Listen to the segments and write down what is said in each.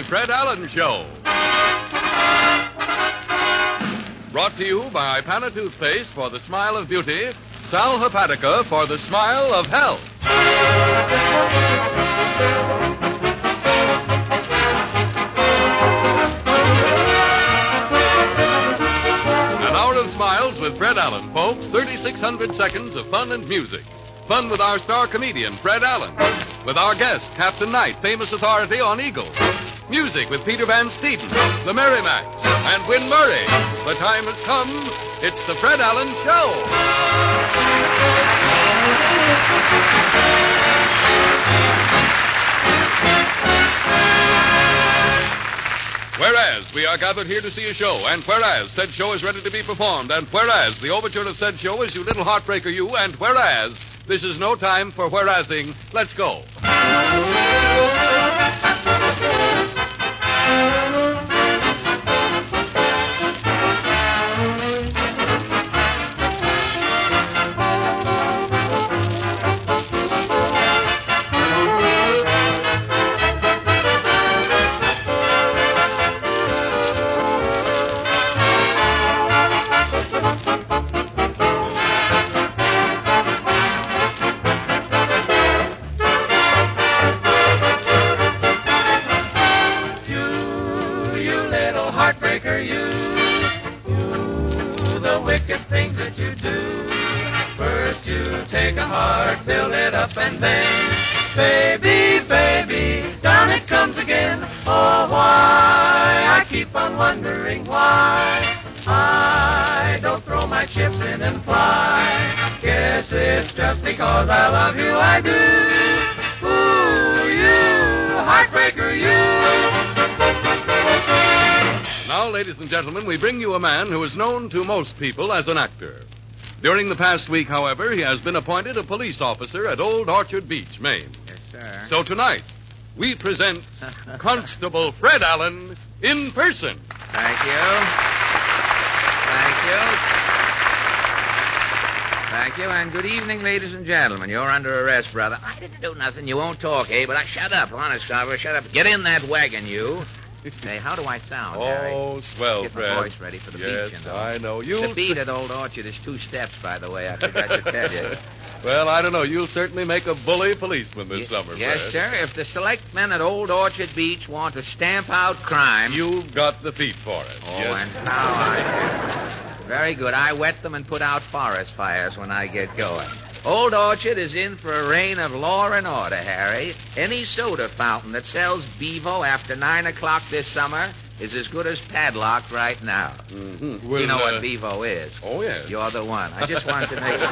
Fred Allen Show. Brought to you by Pana Toothpaste for the smile of beauty, Sal Hepatica for the smile of health. An hour of smiles with Fred Allen, folks. 3,600 seconds of fun and music. Fun with our star comedian, Fred Allen. With our guest, Captain Knight, famous authority on eagles. Music with Peter Van Steeden, the Merrimacs, and Win Murray. The time has come. It's the Fred Allen Show. Whereas we are gathered here to see a show, and whereas said show is ready to be performed, and whereas the overture of said show is You Little Heartbreaker You, and whereas this is no time for whereasing, let's go. Ladies and gentlemen, we bring you a man who is known to most people as an actor. During the past week, however, he has been appointed a police officer at Old Orchard Beach, Maine. Yes, sir. So tonight, we present Constable Fred Allen in person. Thank you. Thank you, and good evening, ladies and gentlemen. You're under arrest, brother. I didn't do nothing. You won't talk, eh? But shut up, honest, Carver. Shut up. Get in that wagon, you. Hey, how do I sound, Harry? Oh, swell, Get Fred. my voice ready for the yes, beach, you know. I know. The beat at Old Orchard is 2 steps, by the way. I forgot to tell you. Well, I don't know. You'll certainly make a bully policeman this summer, Yes, Fred. sir. If the select men at Old Orchard Beach want to stamp out crime... You've got the feet for it. Oh, yes. and how I do. Very good. I wet them and put out forest fires when I get going. Old Orchard is in for a reign of law and order, Harry. Any soda fountain that sells Bevo after 9 o'clock this summer is as good as padlocked right now. Mm-hmm. You know what Bevo is. Oh, yes. You're the one. I just wanted to make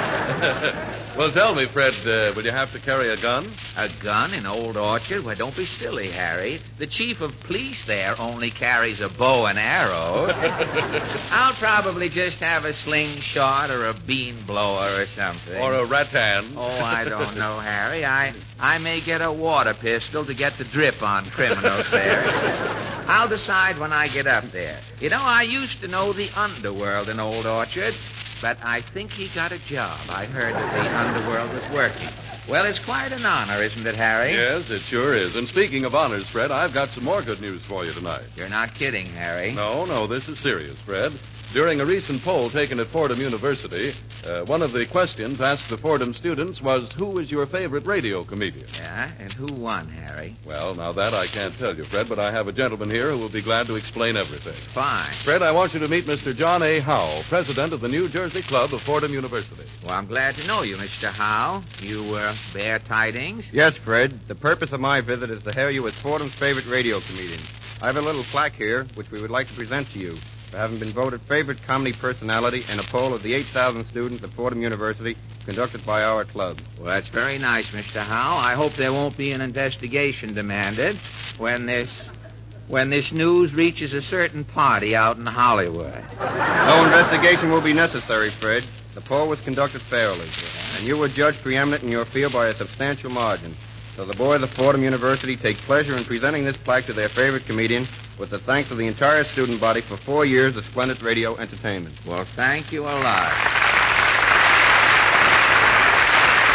sure. Well, tell me, Fred, will you have to carry a gun? A gun in Old Orchard? Well, don't be silly, Harry. The chief of police there only carries a bow and arrow. I'll probably just have a slingshot or a bean blower or something. Or a rattan. Oh, I don't know, Harry. I may get a water pistol to get the drip on criminals there. I'll decide when I get up there. You know, I used to know the underworld in Old Orchard, but I think he got a job. I heard that the underworld was working. Well, it's quite an honor, isn't it, Harry? Yes, it sure is. And speaking of honors, Fred, I've got some more good news for you tonight. You're not kidding, Harry. No, this is serious, Fred. During a recent poll taken at Fordham University, one of the questions asked the Fordham students was, who is your favorite radio comedian? Yeah, and who won, Harry? Well, now that I can't tell you, Fred, but I have a gentleman here who will be glad to explain everything. Fine. Fred, I want you to meet Mr. John A. Howe, president of the New Jersey Club of Fordham University. Well, I'm glad to know you, Mr. Howe. You bear tidings? Yes, Fred. The purpose of my visit is to hail you as Fordham's favorite radio comedian. I have a little plaque here, which we would like to present to you, for having been voted favorite comedy personality in a poll of the 8,000 students at Fordham University conducted by our club. Well, that's very nice, Mr. Howe. I hope there won't be an investigation demanded when this news reaches a certain party out in Hollywood. No investigation will be necessary, Fred. The poll was conducted fairly, and you were judged preeminent in your field by a substantial margin. So the boys of Fordham University take pleasure in presenting this plaque to their favorite comedian with the thanks of the entire student body for 4 years of splendid radio entertainment. Well, thank you a lot.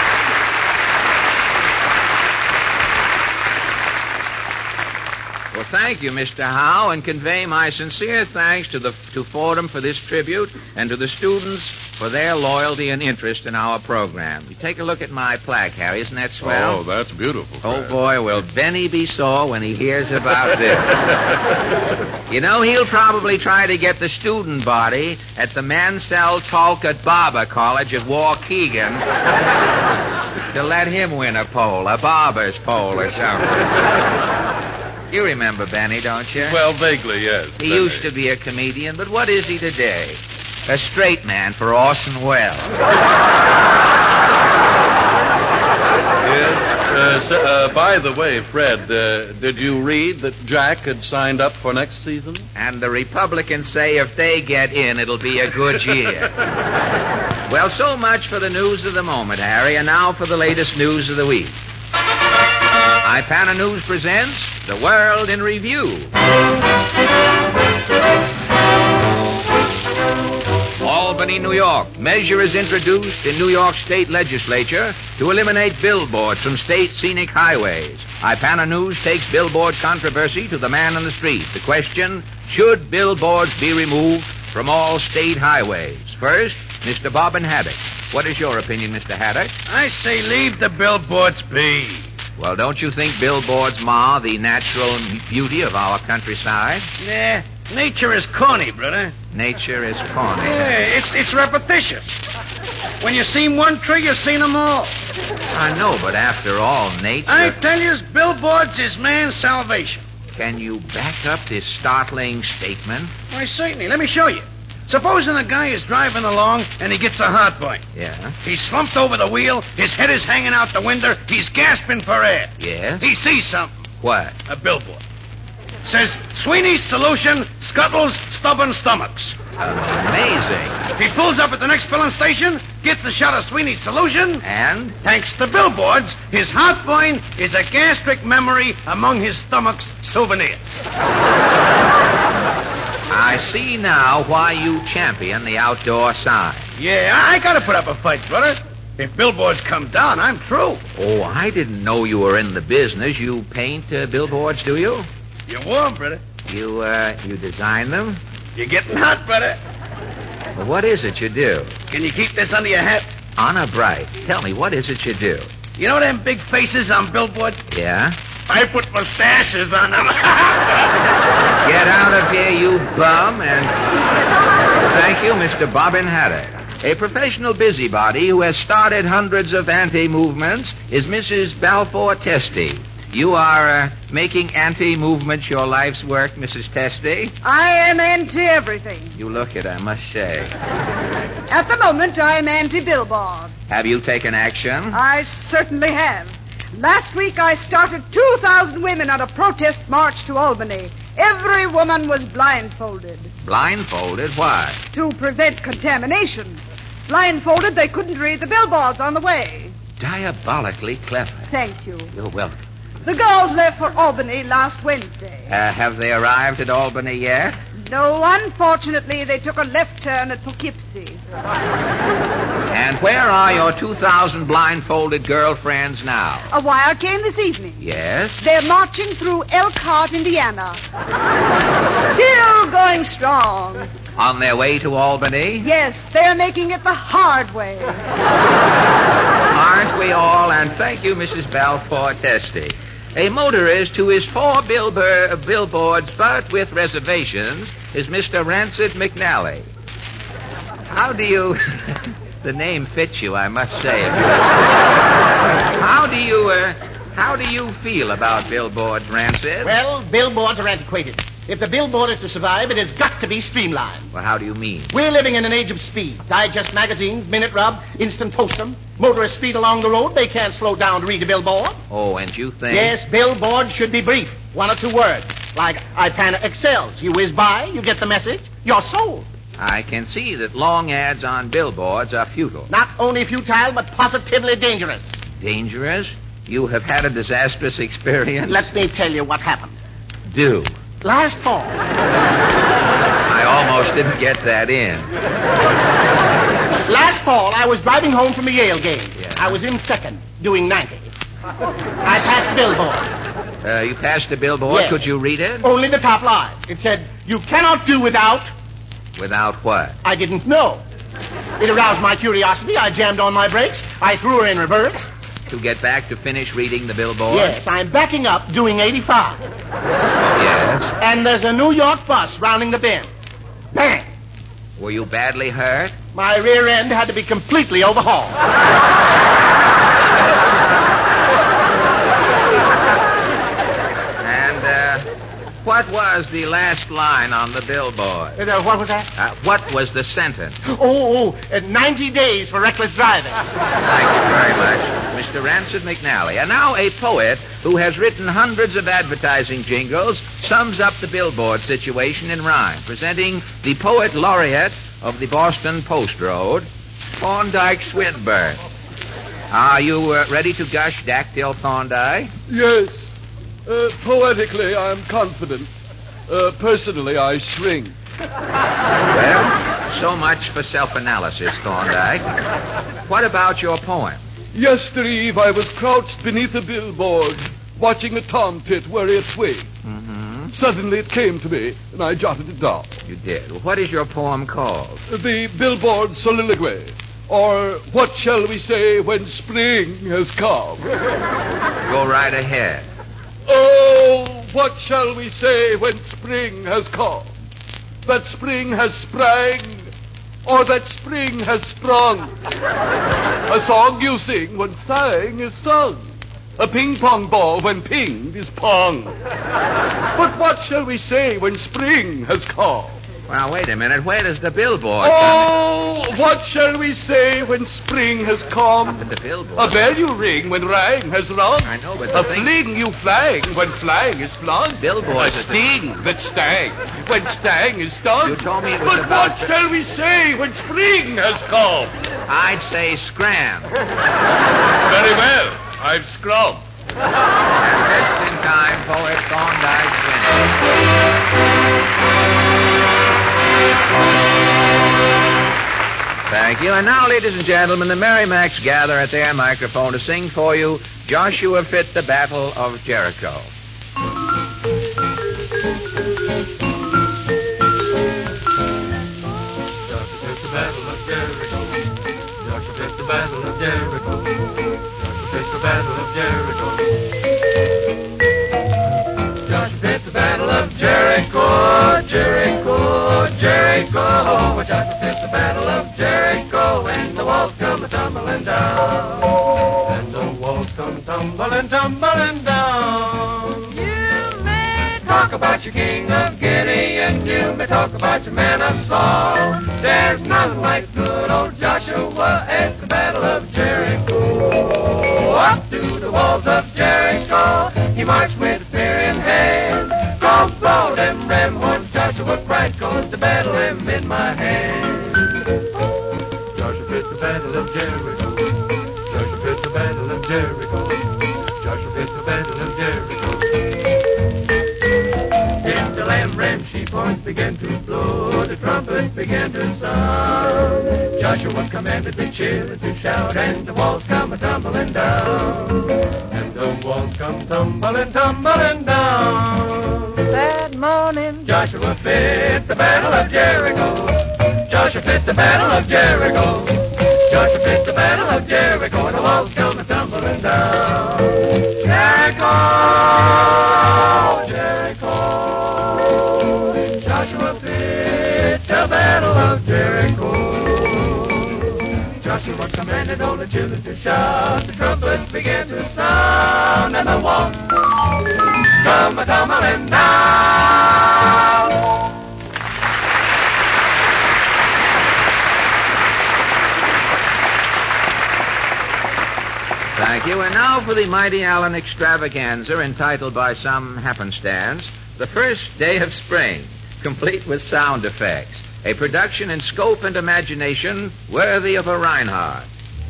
Well, thank you, Mr. Howe, and convey my sincere thanks to Fordham for this tribute and to the students for their loyalty and interest in our program. You take a look at my plaque, Harry. Isn't that swell? Oh, that's beautiful, Oh, Fred. boy, will Benny be sore when he hears about this. You know, he'll probably try to get the student body at the Mansell Talcott Barber College at Waukegan to let him win a pole, a barber's pole or something. You remember Benny, don't you? Well, vaguely, yes. He used to be a comedian, but what is he today? A straight man for Orson Welles. Yes. By the way, Fred, did you read that Jack had signed up for next season? And the Republicans say if they get in, it'll be a good year. Well, so much for the news of the moment, Harry, and now for the latest news of the week. Ipana News presents The World in Review. Albany, New York. Measure is introduced in New York State Legislature to eliminate billboards from state scenic highways. Ipana News takes billboard controversy to the man on the street. The question, should billboards be removed from all state highways? First, Mr. Bobbin Haddock. What is your opinion, Mr. Haddock? I say leave the billboards be. Well, don't you think billboards mar the natural beauty of our countryside? Nah, nature is corny, brother. Nature is corny. Yeah, it's repetitious. When you seen one tree, you've seen them all. I know, but after all, nature... I tell you, billboards is man's salvation. Can you back up this startling statement? Why, certainly. Let me show you. Supposing a guy is driving along and he gets a heartburn. Yeah? He's slumped over the wheel, his head is hanging out the window, he's gasping for air. Yes? He sees something. What? A billboard. Says, Sweeney's Solution scuttles stubborn stomachs. Amazing. He pulls up at the next filling station, gets a shot of Sweeney's Solution. And? Thanks to billboards, his heartburn is a gastric memory among his stomach's souvenirs. I see now why you champion the outdoor sign. Yeah, I gotta put up a fight, brother. If billboards come down, I'm through. Oh, I didn't know you were in the business. You paint billboards, do you? You're warm, brother. You design them? You're getting hot, brother. Well, what is it you do? Can you keep this under your hat? Honor bright. Tell me, what is it you do? You know them big faces on billboards? Yeah? I put mustaches on them. Get out of here, you bum, and thank you, Mr. Bobbin Haddock. A professional busybody who has started hundreds of anti-movements is Mrs. Balfour Testy. You are making anti-movements your life's work, Mrs. Testy? I am anti-everything. You look it, I must say. At the moment, I am anti-billboard. Have you taken action? I certainly have. Last week, I started 2,000 women on a protest march to Albany. Every woman was blindfolded. Blindfolded? Why? To prevent contamination. Blindfolded, they couldn't read the billboards on the way. Diabolically clever. Thank you. You're welcome. The girls left for Albany last Wednesday. Have they arrived at Albany yet? No, unfortunately, they took a left turn at Poughkeepsie. And where are your 2,000 blindfolded girlfriends now? A wire came this evening. Yes? They're marching through Elkhart, Indiana. Still going strong. On their way to Albany? Yes, they're making it the hard way. Aren't we all? And thank you, Mrs. Balfour Testy. A motorist who is for billboards, but with reservations, is Mr. Rancid McNally. How do you... The name fits you, I must say. How do you feel about billboards, Rancid? Well, billboards are antiquated. If the billboard is to survive, it has got to be streamlined. Well, how do you mean? We're living in an age of speed. Digest magazines, minute rub, instant post 'em. Motorists speed along the road. They can't slow down to read a billboard. Oh, and you think... Yes, billboards should be brief. 1 or 2 words. Like Ipana excels. You whiz by, you get the message, you're sold. I can see that long ads on billboards are futile. Not only futile, but positively dangerous. Dangerous? You have had a disastrous experience? Let me tell you what happened. Do. Last fall. I almost didn't get that in. Last fall, I was driving home from a Yale game. Yeah. I was in second, doing 90. I passed billboard. You passed the billboard. Yes. Could you read it? Only the top line. It said, "You cannot do without." Without what? I didn't know. It aroused my curiosity. I jammed on my brakes. I threw her in reverse. To get back to finish reading the billboard? Yes, I'm backing up, doing 85. Yes. And there's a New York bus rounding the bend. Bang! Were you badly hurt? My rear end had to be completely overhauled. And what was the last line on the billboard? What was that? What was the sentence? 90 days for reckless driving. Thank you very much, Mr. Rancid McNally. And now a poet who has written hundreds of advertising jingles sums up the billboard situation in rhyme, presenting the poet laureate of the Boston Post Road, Thorndike Swinburne. Are you ready to gush, Dactyl Thorndike? Yes. Poetically, I'm confident. Personally, I shrink. Well, so much for self-analysis, Thorndike. What about your poem? Yestereve, I was crouched beneath a billboard, watching a tomtit worry a twig. Mm-hmm. Suddenly it came to me, and I jotted it down. You did. Well, what is your poem called? The Billboard Soliloquy, or What Shall We Say When Spring Has Come? Go right ahead. Oh, what shall we say when spring has come? That spring has sprang, or that spring has sprung? A song you sing when sang is sung. A ping-pong ball when pinged is pong. But what shall we say when spring has come? Well, wait a minute. Where does the billboard Oh, what shall we say when spring has come? come? The billboard. A bell you ring when rang has rung. I know, but A the thing... fling you flang when flang is flung. Billboard A is a- sting that stang when stang is stung. You told me it was But about what the- shall we say when spring has come? I'd say scram. Very well. I've scrubbed. And just in time, poet Thorndike Swinburne. Thank you. And now, ladies and gentlemen, the Merrimacs gather at their microphone to sing for you Joshua Fit the Battle of Jericho. Joshua fit the battle of Jericho. Joshua fit the battle of Jericho. Joshua fit the battle of Jericho. Joshua fit the battle of Jericho. Jericho, Jericho. Joshua fit the battle of Jericho. And the walls come tumbling down. And the walls come tumbling down. You may talk about your king of Gideon. You may talk about your man of Saul. There's none like good old Joshua at the battle of Jericho. Up to the walls of Jericho, he marched with a spear in hand. Don't blow them ram horns, Joshua cried, 'cause the battle am in my hand. Joshua fit the battle of Jericho. Joshua fit the battle of Jericho. Joshua fit the battle of Jericho. Then the lamb sheep horns began to blow, the trumpets began to sound. Joshua commanded the children to shout, and the walls come tumbling down. And the walls come tumbling down. That morning, Joshua fit the battle of Jericho. Joshua fit the battle of Jericho. Joshua fit the battle of Jericho, and the walls come tumbling down. Jericho, Jericho. Joshua fit the battle of Jericho. Joshua commanded all the children to shout. The trumpets began to sound, and the walls come tumbling down. Thank you. And now for the Mighty Allen extravaganza entitled by some happenstance, The First Day of Spring, complete with sound effects. A production in scope and imagination worthy of a Reinhardt.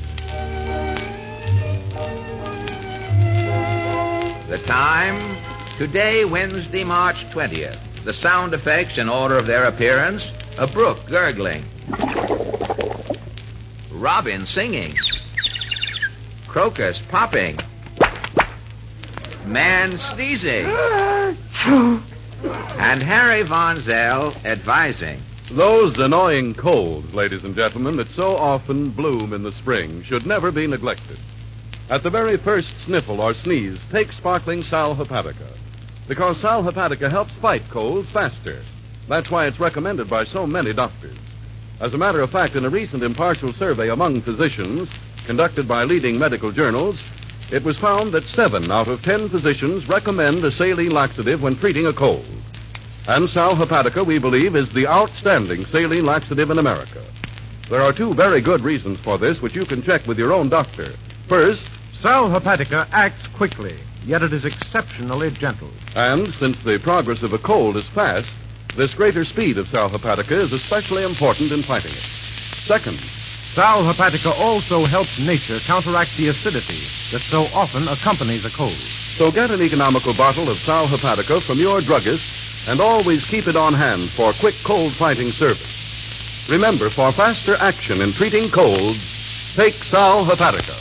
The time, today, Wednesday, March 20th. The sound effects in order of their appearance, a brook gurgling, robin singing, crocus popping, Man sneezing. And Harry Von Zell advising. Those annoying colds, ladies and gentlemen, that so often bloom in the spring should never be neglected. At the very first sniffle or sneeze, take sparkling Sal Hepatica. Because Sal Hepatica helps fight colds faster. That's why it's recommended by so many doctors. As a matter of fact, in a recent impartial survey among physicians, conducted by leading medical journals, it was found that 7 out of 10 physicians recommend a saline laxative when treating a cold. And Sal Hepatica, we believe, is the outstanding saline laxative in America. There are 2 very good reasons for this, which you can check with your own doctor. First, Sal Hepatica acts quickly, yet it is exceptionally gentle. and since the progress of a cold is fast, this greater speed of Sal Hepatica is especially important in fighting it. Second, Sal Hepatica also helps nature counteract the acidity that so often accompanies a cold. so get an economical bottle of Sal Hepatica from your druggist and always keep it on hand for quick cold fighting service. Remember, for faster action in treating colds, take Sal Hepatica.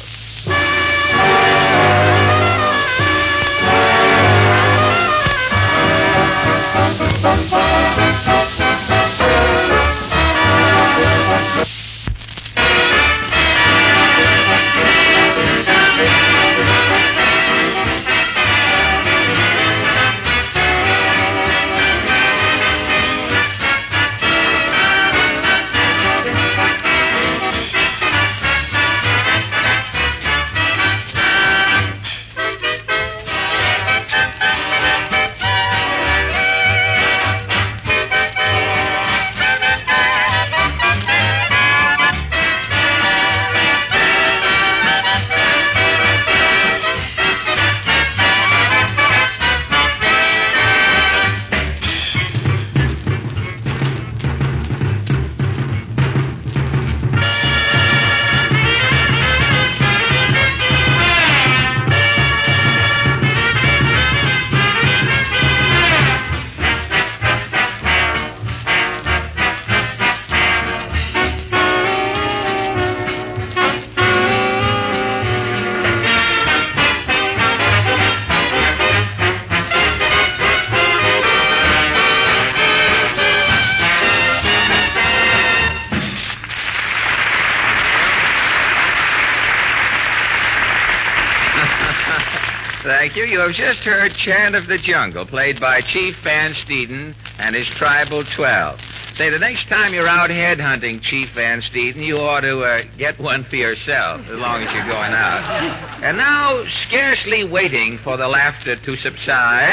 Thank you. You have just heard Chant of the Jungle, played by Chief Van Steeden and his Tribal 12. Say, the next time you're out headhunting, Chief Van Steeden, you ought to get one for yourself, as long as you're going out. And now, scarcely waiting for the laughter to subside,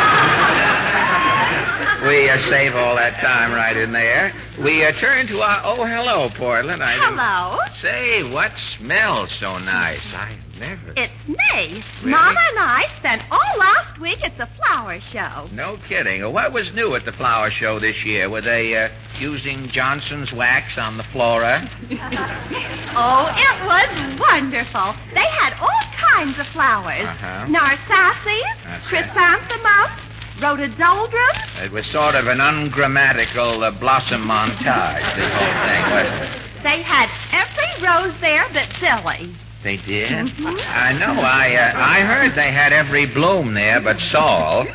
we save all that time right in there. We turn to our... Oh, hello, Portland. Hello. Say, what smells so nice? I never... It's me. Really? Mama and I spent all last week at the flower show. No kidding. What was new at the flower show this year? Were they using Johnson's wax on the flora? Oh, it was wonderful. They had all kinds of flowers. Narcissus, chrysanthemums, rhododendrons. It was sort of an ungrammatical blossom montage, this whole thing, wasn't it? They had every rose there but Silly. They did? Mm-hmm. I know. I heard they had every bloom there but Saul.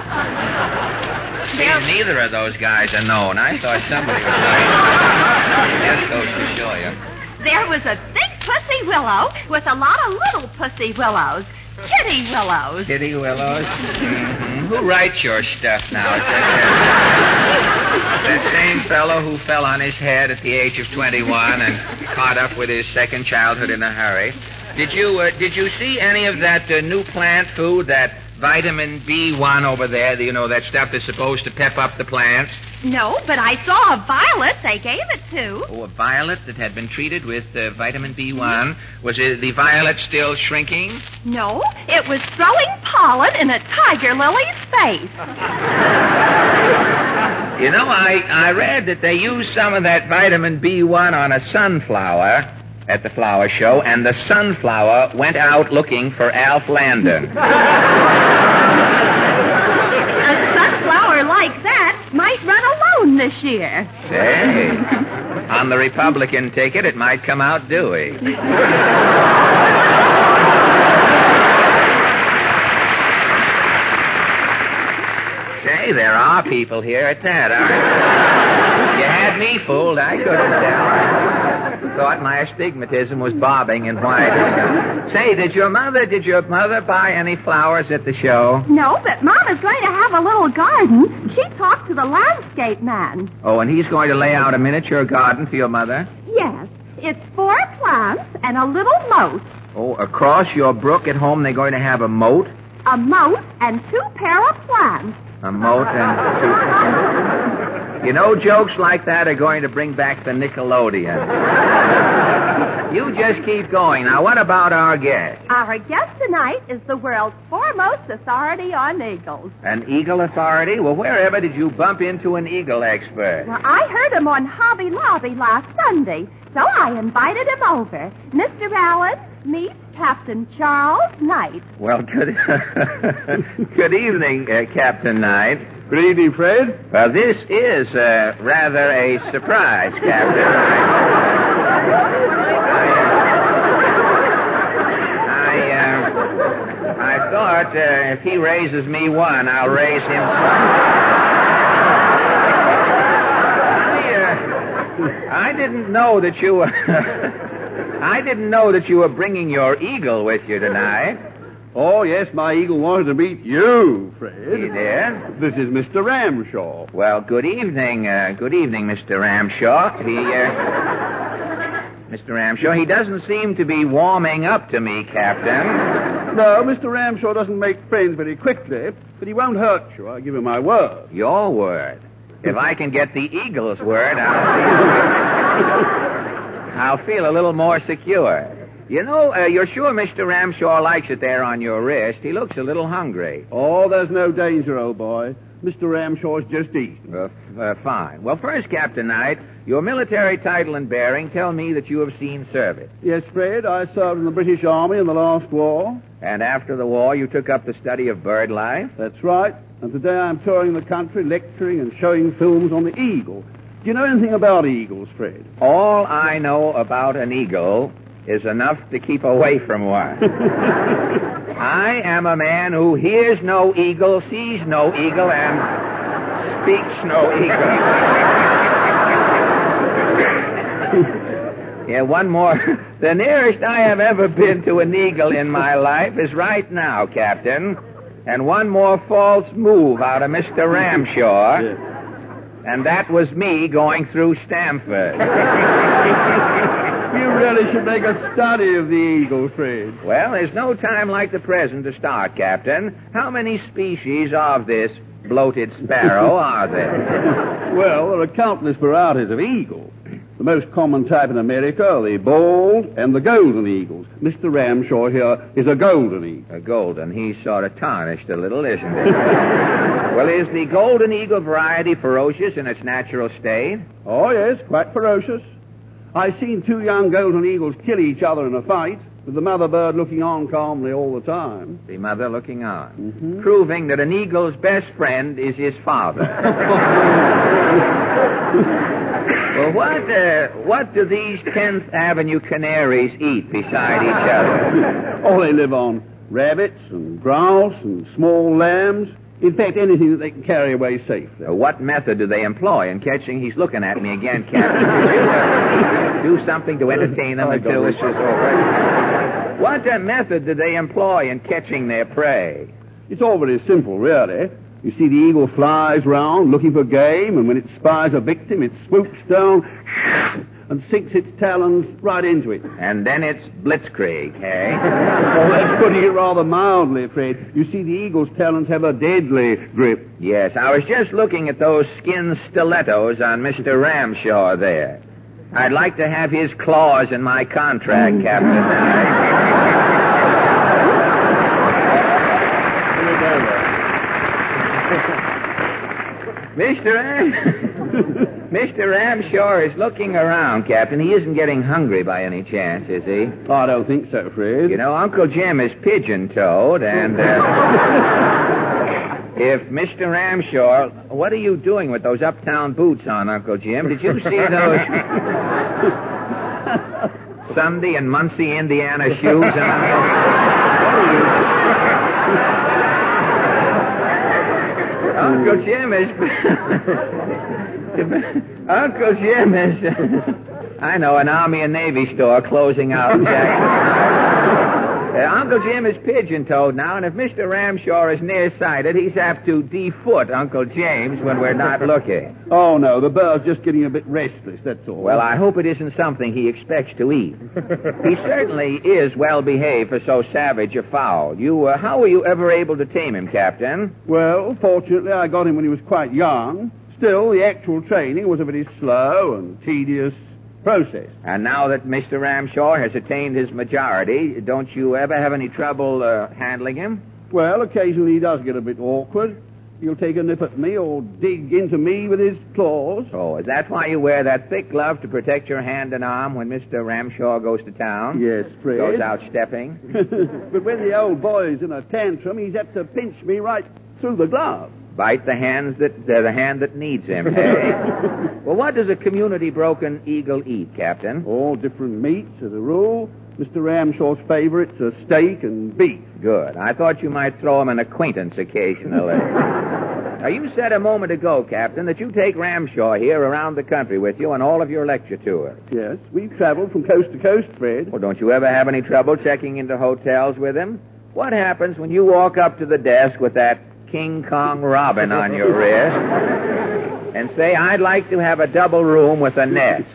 See, neither of those guys are known. I thought somebody was right. It just goes to show you. There was a big pussy willow with a lot of little pussy willows. Kitty willows. Kitty willows? Mm-hmm. Who writes your stuff now? That same fellow who fell on his head at the age of 21 and caught up with his second childhood in a hurry. Did you see any of that new plant food, that vitamin B1 over there, that stuff that's supposed to pep up the plants? No, but I saw a violet they gave it to. Oh, a violet that had been treated with vitamin B1. Was the violet still shrinking? No, it was throwing pollen in a tiger lily's face. I read that they used some of that vitamin B1 on a sunflower at the flower show, and the sunflower went out looking for Alf Landon. A sunflower like that might run alone this year. Say, on the Republican ticket, it might come out Dewey. Say, there are people here at that. You had me fooled. I couldn't tell. I thought my astigmatism was bobbing in white. Say, did your mother buy any flowers at the show? No, but Mama's going to have a little garden. She talked to the landscape man. Oh, and he's going to lay out a miniature garden for your mother? Yes. It's 4 plants and a little moat. Oh, across your brook at home they're going to have a moat? A moat and 2 pair of plants. A moat and 2... You know, jokes like that are going to bring back the Nickelodeon. You just keep going. Now, what about our guest? Our guest tonight is the world's foremost authority on eagles. An eagle authority? Well, wherever did you bump into an eagle expert? Well, I heard him on Hobby Lobby last Sunday, so I invited him over. Mr. Allen, meet Captain Charles Knight. Well, good evening, Captain Knight. Good evening, Fred. Well, this is rather a surprise, Captain. I thought if he raises me one, I'll raise him some. I didn't know that you were... I didn't know that you were bringing your eagle with you tonight. Oh, yes, my eagle wanted to meet you, Fred. He did? This is Mr. Ramshaw. Well, good evening, Mr. Ramshaw. Mr. Ramshaw, he doesn't seem to be warming up to me, Captain. No, Mr. Ramshaw doesn't make friends very quickly, but he won't hurt you. I give him my word. Your word? If I can get the eagle's word, I'll feel a little more secure. You know, you're sure Mr. Ramshaw likes it there on your wrist? He looks a little hungry. Oh, there's no danger, old boy. Mr. Ramshaw's just eating. Fine. Well, first, Captain Knight, your military title and bearing tell me that you have seen service. Yes, Fred, I served in the British Army in the last war. And after the war, you took up the study of bird life? That's right. And today I'm touring the country, lecturing and showing films on the eagle. Do you know anything about eagles, Fred? All I know about an eagle is enough to keep away from one. I am a man who hears no eagle, sees no eagle, and speaks no eagle. Yeah, one more. The nearest I have ever been to an eagle in my life is right now, Captain. And one more false move out of Mr. Ramshaw. Yeah. And that was me going through Stamford. You really should make a study of the eagle, Fred. Well, there's no time like the present to start, Captain. How many species of this bloated sparrow are there? Well, there are countless varieties of eagle. The most common type in America are the bald and the golden eagles. Mr. Ramshaw here is a golden eagle. A golden. He's sort of tarnished a little, isn't he? Well, is the golden eagle variety ferocious in its natural state? Oh, yes, quite ferocious. I've seen 2 young golden eagles kill each other in a fight, with the mother bird looking on calmly all the time. The mother looking on. Mm-hmm. Proving that an eagle's best friend is his father. Well, what do these 10th Avenue canaries eat beside each other? Oh, they live on rabbits and grouse and small lambs. In fact, anything that they can carry away safely. What method do they employ in catching? He's looking at me again, Captain. Do something to entertain them until this is over. What method do they employ in catching their prey? It's all very simple, really. You see, the eagle flies round looking for game, and when it spies a victim, it swoops down and sinks its talons right into it. And then it's blitzkrieg, eh? Oh, that's putting it rather mildly, Fred. You see, the eagle's talons have a deadly grip. Yes, I was just looking at those skin stilettos on Mr. Ramshaw there. I'd like to have his claws in my contract, Captain Knight. Mr. Ramshaw is looking around, Captain. He isn't getting hungry by any chance, is he? Oh, I don't think so, Fred. You know, Uncle Jim is pigeon-toed, and if Mr. Ramshaw... What are you doing with those uptown boots on, Uncle Jim? Did you see those Sunday and Muncie, Indiana shoes on? Uncle Jim is... Uncle Jim is... I know, an Army and Navy store closing out Jackson. Uncle Jim is pigeon-toed now, and if Mr. Ramshaw is nearsighted, he's apt to defoot Uncle James when we're not looking. Oh, no, the bird's just getting a bit restless, that's all. Well, I hope it isn't something he expects to eat. He certainly is well-behaved for so savage a fowl. How were you ever able to tame him, Captain? Well, fortunately, I got him when he was quite young. Still, the actual training was a very slow and tedious process. And now that Mr. Ramshaw has attained his majority, don't you ever have any trouble handling him? Well, occasionally he does get a bit awkward. He'll take a nip at me or dig into me with his claws. Oh, is that why you wear that thick glove to protect your hand and arm when Mr. Ramshaw goes to town? Yes, Fred. Goes out stepping? But when the old boy's in a tantrum, he's apt to pinch me right through the glove. Bite the hand that needs him, hey? Well, what does a community-broken eagle eat, Captain? All different meats, as a rule. Mr. Ramshaw's favorites are steak and beef. Good. I thought you might throw him an acquaintance occasionally. Now, you said a moment ago, Captain, that you take Ramshaw here around the country with you on all of your lecture tours. Yes, we've traveled from coast to coast, Fred. Well, don't you ever have any trouble checking into hotels with him? What happens when you walk up to the desk with that King Kong Robin on your wrist and say, I'd like to have a double room with a nest?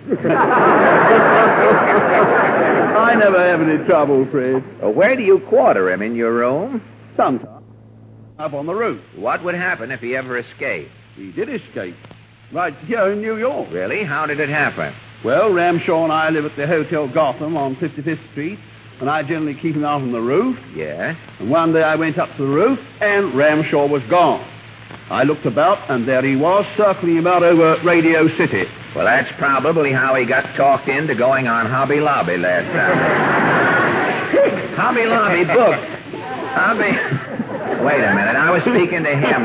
I never have any trouble, Fred. Well, where do you quarter him? In your room? Sometimes. Up on the roof. What would happen if he ever escaped? He did escape. Right here in New York. Really? How did it happen? Well, Ramshaw and I live at the Hotel Gotham on 55th Street, and I generally keep him out on the roof. Yes? And one day I went up to the roof, and Ramshaw was gone. I looked about, and there he was, circling about over Radio City. Well, that's probably how he got talked into going on Hobby Lobby last time. Hobby Lobby booked. Wait a minute, I was speaking to him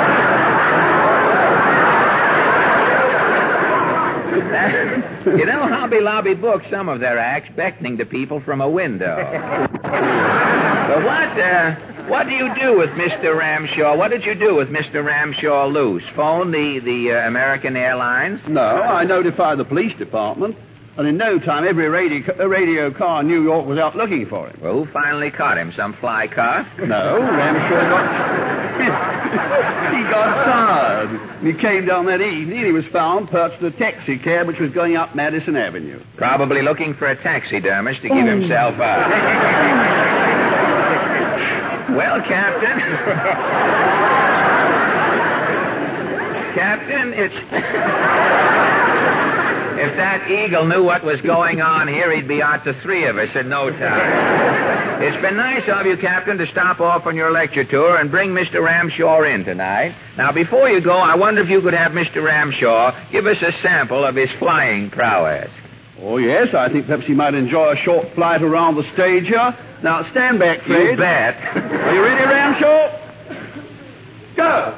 You know, Hobby Lobby books some of their acts beckoning to people from a window. But what do you do with Mr. Ramshaw? What did you do with Mr. Ramshaw loose? Phone the American Airlines? No, I notified the police department, and in no time every radio car in New York was out looking for him. Well, who finally caught him? Some fly car? No, Ramshaw he got tired. He came down that evening and he was found perched in a taxi cab which was going up Madison Avenue. Probably looking for a taxidermist to give himself up. Well, Captain. Captain, if that eagle knew what was going on here, he'd be out to three of us in no time. It's been nice of you, Captain, to stop off on your lecture tour and bring Mr. Ramshaw in tonight. Now, before you go, I wonder if you could have Mr. Ramshaw give us a sample of his flying prowess. Oh, yes, I think perhaps he might enjoy a short flight around the stage here. Now, stand back, Fred. You bet. Are you ready, Ramshaw? Go!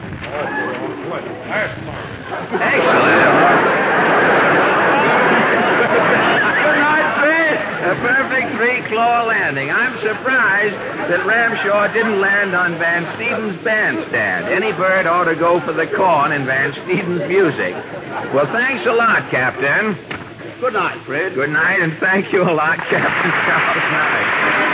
Excellent. Good night, Fred. A perfect three-claw landing. I'm surprised that Ramshaw didn't land on Van Stevens' bandstand. Any bird ought to go for the corn in Van Stevens' music. Well, thanks a lot, Captain. Good night, Fred. Good night, and thank you a lot, Captain Charles Knight.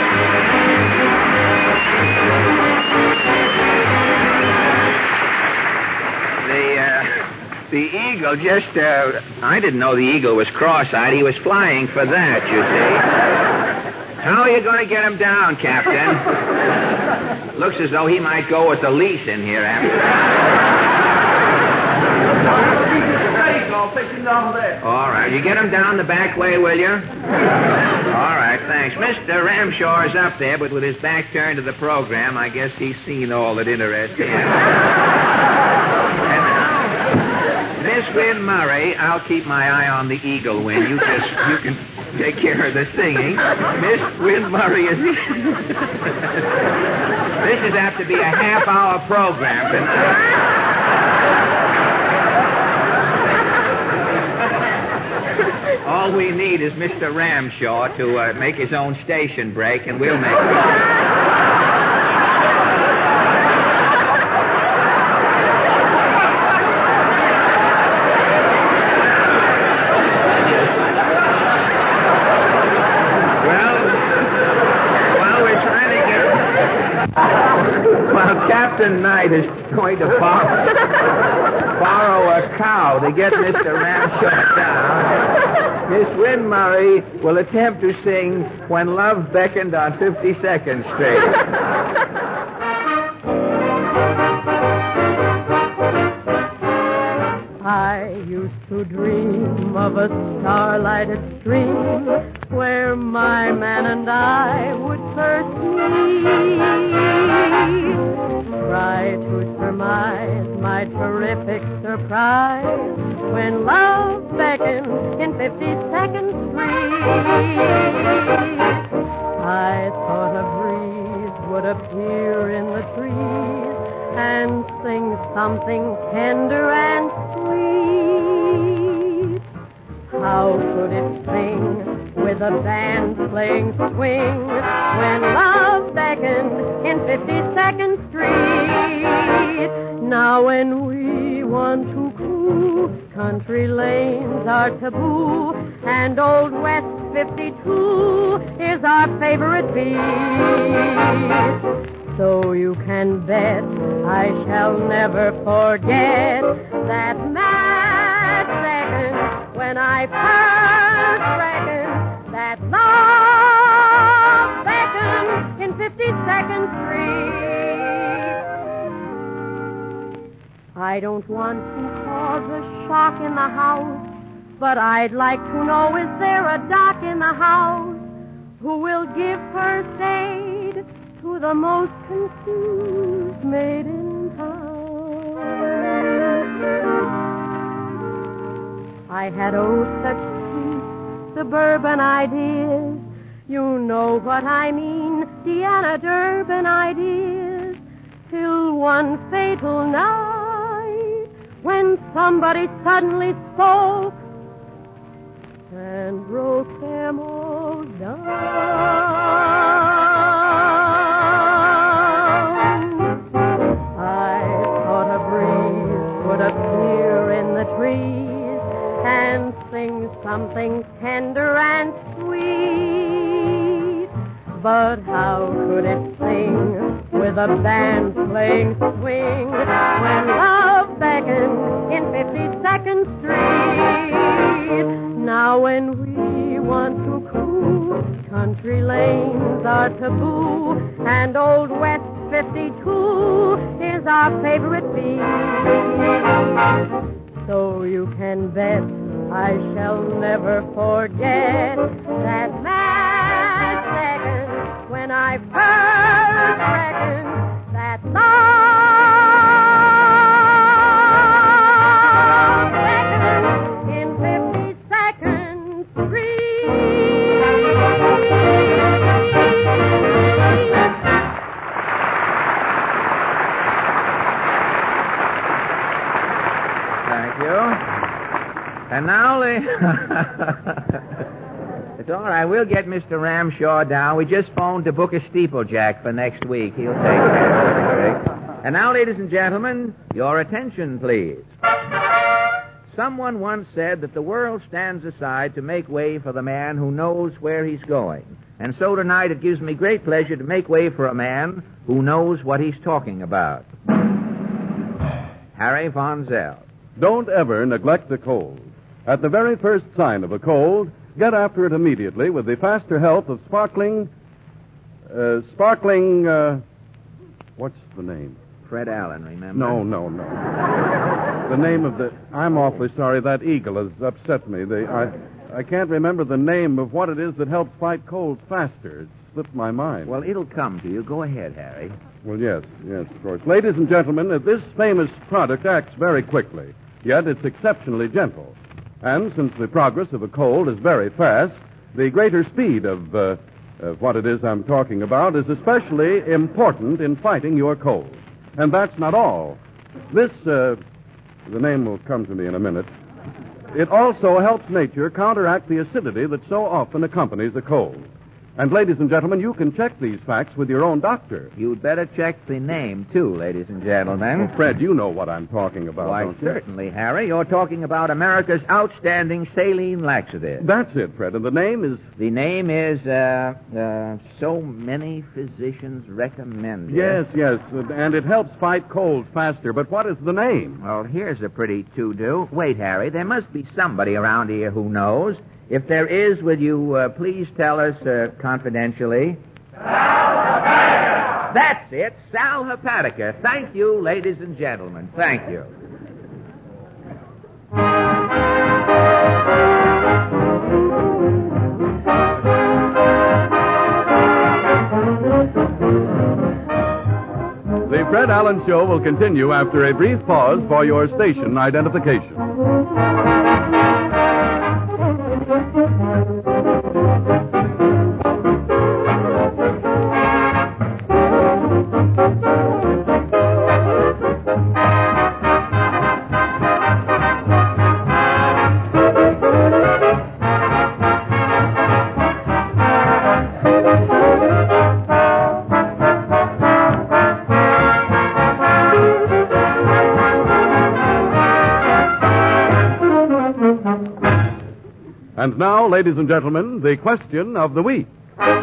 The eagle just, I didn't know the eagle was cross-eyed. He was flying for that, you see. How are you going to get him down, Captain? Looks as though he might go with the lease in here after I'll take him down there. All right. You get him down the back way, will you? All right, thanks. Mr. Ramshaw is up there, but with his back turned to the program, I guess he's seen all that interests him. Miss Wynn Murray, I'll keep my eye on the eagle, Wynn. You can take care of the singing. Miss Wynn Murray is... This is apt to be a half-hour program tonight. All we need is Mr. Ramshaw to make his own station break, and we'll make it. Captain Knight is going to borrow a cow to get Mr. Ramshaw down. Miss Wynne Murray will attempt to sing When Love Beckoned on 52nd Street. I used to dream of a starlighted stream where my man and I would first meet. Try to surmise my terrific surprise when love beckoned in 52nd Street. I thought a breeze would appear in the trees and sing something tender and sweet. How could it sing with a band playing swing when love beckoned in 52nd Street? Now when we want to coo, country lanes are taboo, and Old West 52 is our favorite beat. So you can bet I shall never forget that mad second when I first reckoned that love beckoned in 52nd Street. I don't want to cause a shock in the house, but I'd like to know, is there a doc in the house who will give first aid to the most confused maid in town? I had such sweet suburban ideas. You know what I mean, Deanna Durbin ideas. Till one fatal night when somebody suddenly spoke and broke them all down. I thought a breeze would appear in the trees and sing something tender and sweet. But how could it sing with a band playing swing when love beckoned in 52nd Street? Now when we want to coo, country lanes are taboo, and Old West 52 is our favorite beat. So you can bet I shall never forget that mad second when I first reckoned that love beckoned in 52nd Street. Thank you. And now, it's all right. We'll get Mr. Ramshaw down. We just phoned to book a steeplejack for next week. He'll take care of it. And now, ladies and gentlemen, your attention, please. Someone once said that the world stands aside to make way for the man who knows where he's going. And so tonight it gives me great pleasure to make way for a man who knows what he's talking about. Harry Von Zell. Don't ever neglect a cold. At the very first sign of a cold, get after it immediately with the faster help of sparkling, what's the name? Fred Allen, remember? No. The name of I'm awfully sorry, that eagle has upset me. I can't remember the name of what it is that helps fight colds faster. It slipped my mind. Well, it'll come to you. Go ahead, Harry. Well, yes, of course. Ladies and gentlemen, this famous product acts very quickly, yet it's exceptionally gentle. And since the progress of a cold is very fast, the greater speed of what it is I'm talking about is especially important in fighting your cold. And that's not all. This, the name will come to me in a minute. It also helps nature counteract the acidity that so often accompanies a cold. And, ladies and gentlemen, you can check these facts with your own doctor. You'd better check the name, too, ladies and gentlemen. Well, Fred, you know what I'm talking about, Why, don't you? certainly, Harry. You're talking about America's outstanding saline laxative. That's it, Fred. And the name is... The name is, So Many Physicians Recommend It. Yes. And it helps fight colds faster. But what is the name? Well, here's a pretty to-do. Wait, Harry. There must be somebody around here who knows. If there is, will you please tell us confidentially? Sal Hepatica! That's it, Sal Hepatica. Thank you, ladies and gentlemen. Thank you. The Fred Allen Show will continue after a brief pause for your station identification. And now, ladies and gentlemen, the question of the week.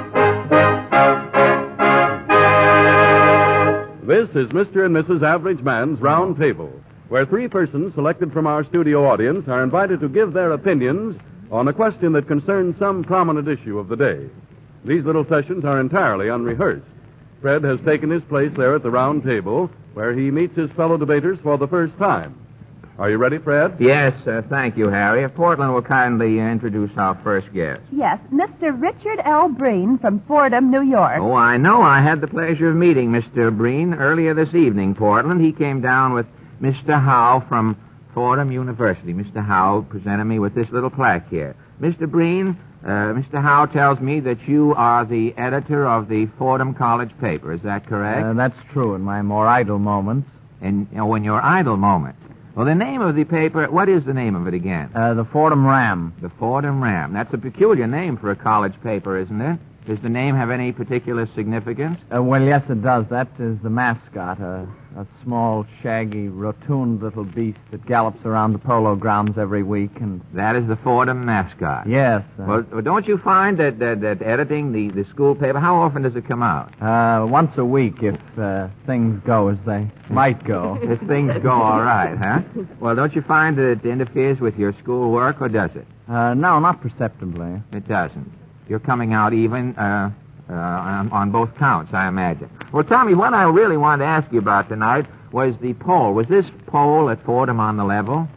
This is Mr. and Mrs. Average Man's Round Table, where three persons selected from our studio audience are invited to give their opinions on a question that concerns some prominent issue of the day. These little sessions are entirely unrehearsed. Fred has taken his place there at the round table, where he meets his fellow debaters for the first time. Are you ready, Fred? Yes, thank you, Harry. If Portland will kindly introduce our first guest. Yes, Mr. Richard L. Breen from Fordham, New York. Oh, I know. I had the pleasure of meeting Mr. Breen earlier this evening, Portland. He came down with Mr. Howe from Fordham University. Mr. Howe presented me with this little plaque here. Mr. Breen, Mr. Howe tells me that you are the editor of the Fordham College paper. Is that correct? That's true, in my more idle moments. In your idle moments. Well, the name of the paper, what is the name of it again? The Fordham Ram. The Fordham Ram. That's a peculiar name for a college paper, isn't it? Does the name have any particular significance? Well, yes, it does. That is the mascot, a small, shaggy, rotund little beast that gallops around the polo grounds every week. And that is the Fordham mascot? Yes. Well, don't you find that editing the school paper, how often does it come out? Once a week if things go as they might go. If things go all right, huh? Well, don't you find that it interferes with your school work, or does it? No, not perceptibly. It doesn't. You're coming out even on both counts, I imagine. Well, Tommy, what I really wanted to ask you about tonight was the poll. Was this poll at Fordham on the level?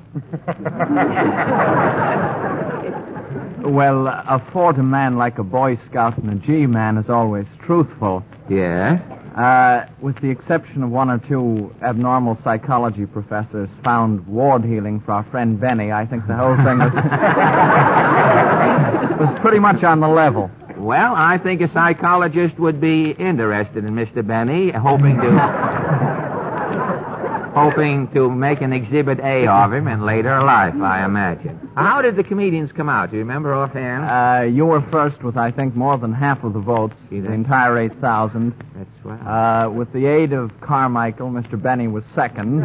Well, a Fordham man, like a Boy Scout and a G-man, is always truthful. Yes? With the exception of one or two abnormal psychology professors found ward healing for our friend Benny, I think the whole thing was pretty much on the level. Well, I think a psychologist would be interested in Mr. Benny, hoping to make an Exhibit A of him in later life, I imagine. How did the comedians come out? Do you remember offhand? You were first with, I think, more than half of the votes, the entire 8,000. That's right. With the aid of Carmichael, Mr. Benny was second.